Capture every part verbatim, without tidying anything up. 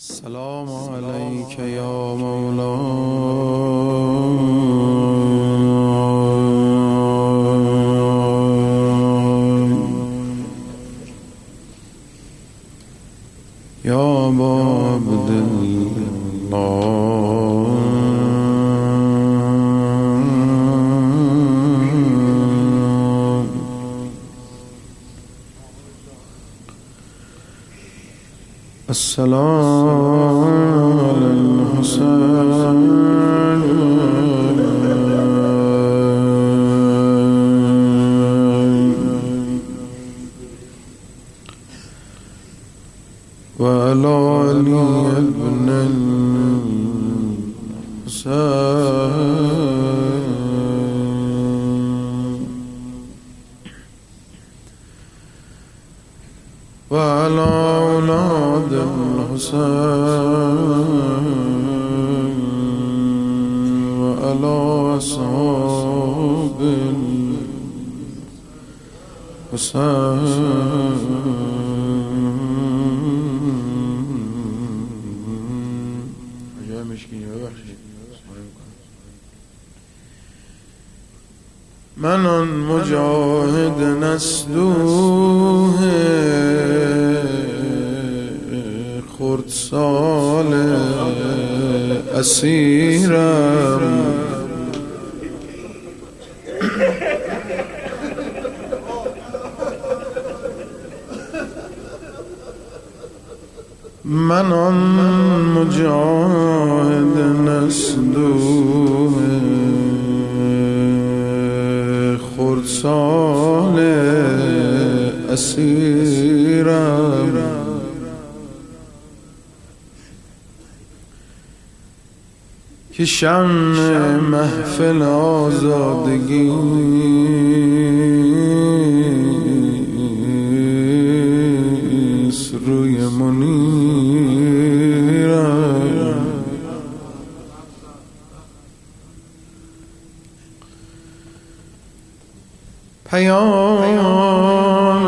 السلام عليك يا مولاي يا أبا عبد الله السلام على الحسين وعلى علي ابن الحسين وعلى أولاد الحسين وعلى أصحاب الحسين. من آن مجاهد نسلوه خردسال اسیرم من آن مجاهد نسلوه خردسال اسیرم که شمع محفل آزادگی روی منیرم پیام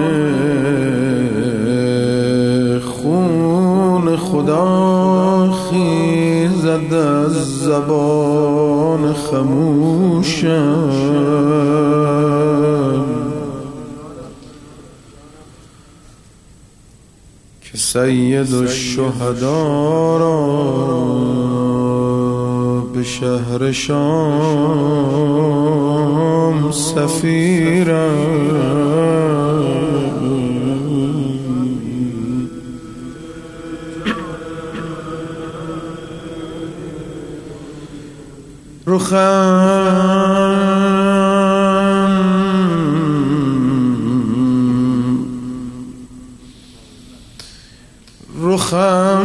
خون خدا خیزد از زبان خموشم که سید الشهدا را به شهر شام سفیرم رخم رخم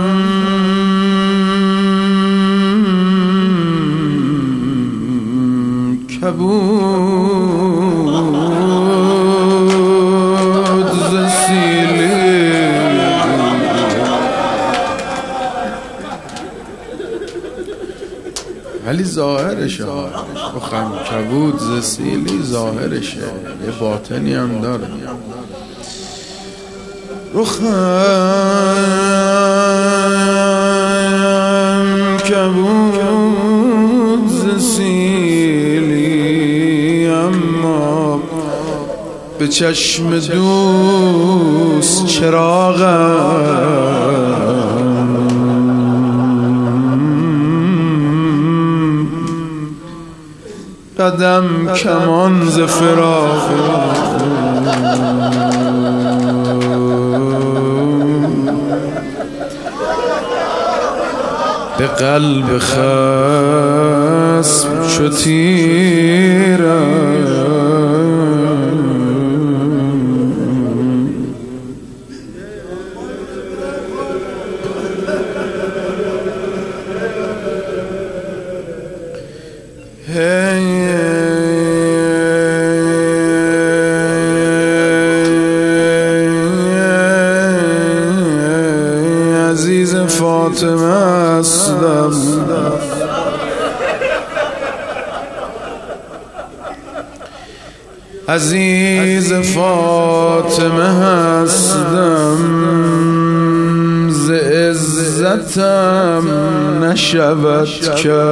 کبود ز سیلی ولی ظاهرشه رخم کبود ز سیلی ظاهرشه یه باطنی هم داره. رخم کبود ز سیلی اما به چشم دوست چراغم قدم کمان ز فراق به قلب خصم چو تیرم عزیز فاطمه هستم عزیز فاطمه هستم ز ستم نشود کرد،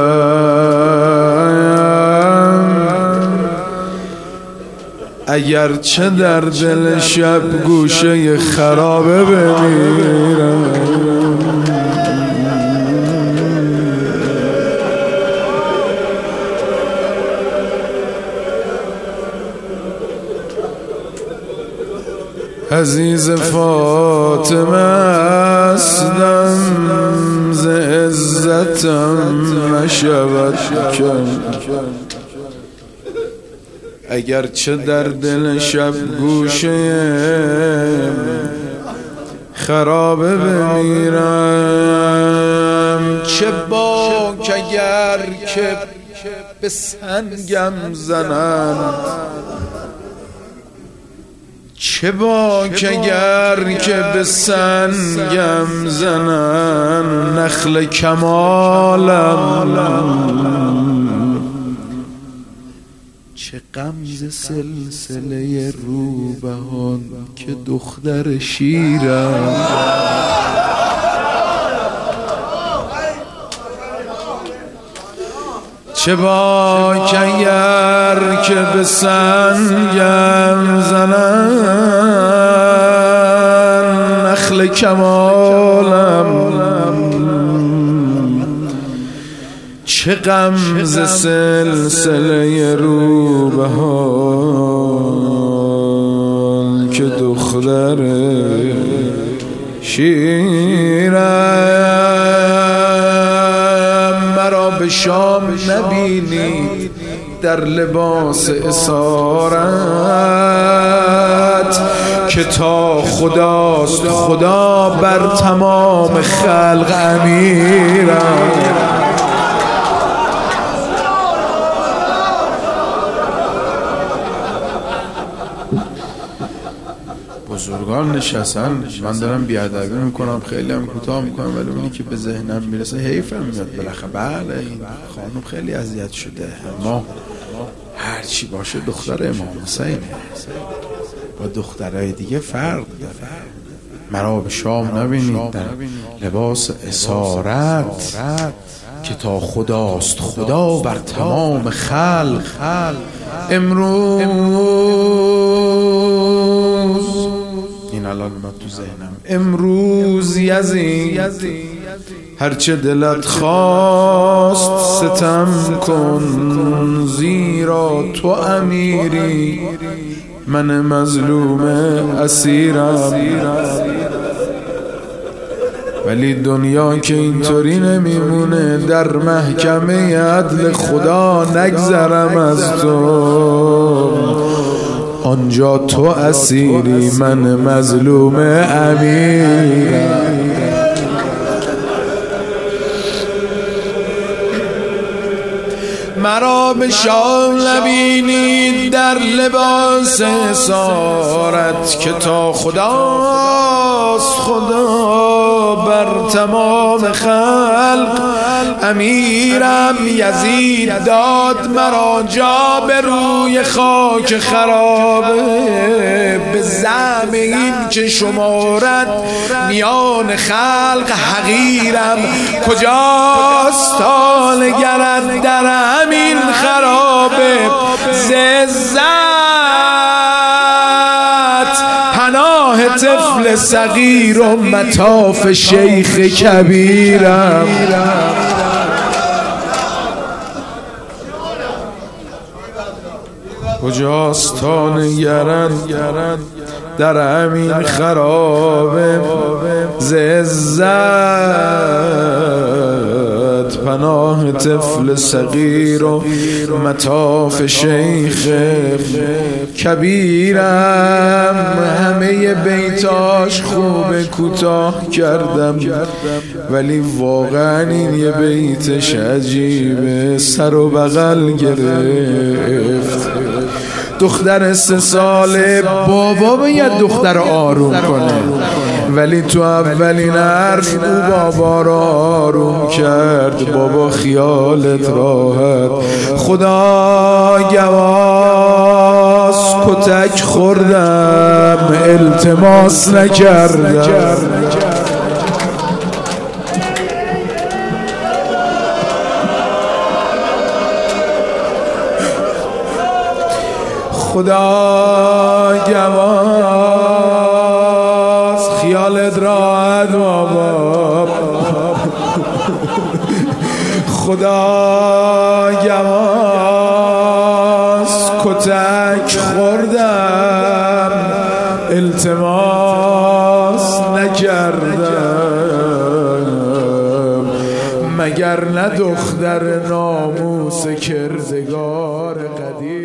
اگر چه در دل شب گوشه خرابه بمیرم. عزیز فاطمه استم ز عزتم نشود کرد، اگر چه در دل شب گوشه خرابه بمیرم. چه باک اگر که به سنگم زنند، چه باک اگر که به سنگم زنند، نخل کمالم چه غم ز سلسله روبهان که دختر شیرم. چه باک اگر که به سنگم زنند، نخل کمالم چه غم ز سلسله روبهان که دختر شیرم. مرا به شام نبینید در لباس اسارت، که تا خداست خدا بر تمام خلق امیرم. بزرگان نشستن، من دارم بیادبی میکنم، خیلی هم کوتاه میکنم، ولی اونی که به ذهنم میرسه حیفم میاد. بالاخره بله این خانم خیلی اذیت شده، اما هر چی باشه دختر امام حسینه، با دخترای دیگه فرق داره. مرا به شام نبینید در لباس اسارت، که تا خداست خدا بر تمام خلق. امروز این الان ما تو ذهنم، امروز یزید هرچه دلت خواست ستم کن، زیرا تو امیری من مظلوم اسیرم. ولی دنیا که اینطوری نمیمونه، در محکمه عدل خدا نگذرم از تو، آنجا تو اسیری من مظلوم امیرم. مرا به شام نبینید در لباس اسارت، که تا خداست خدا بر تمام خلق امیرم. یزید داد مرا جا به روی خاک خرابه، به زعم این که شمارد میان خلق حقیرم. کجاست تا نگرد در همین خرابه، ززت پناه طفل صغیر و مطاف شیخ کبیرم. کجاست تا نگرد در همین خرابه، ززت پناه طفل صغیر و مطاف شیخ کبیرم. همه بیتاش خوب کوتاه کردم، ولی واقعا این یه بیتش عجیبه، سر و بغل گرفت. دختر سه ساله بابا باید دختر آروم کنه، ولی تو اولین حرف او بابا را آروم کرد. بابا خیالت راحت، خدا گواست کتک خوردم التماس نکردم. خدا گواست خیالت راحت بابا، خدا گواست کتک خوردم التماس نکردم، مگر نه دختر ناموس کردگار قدیر.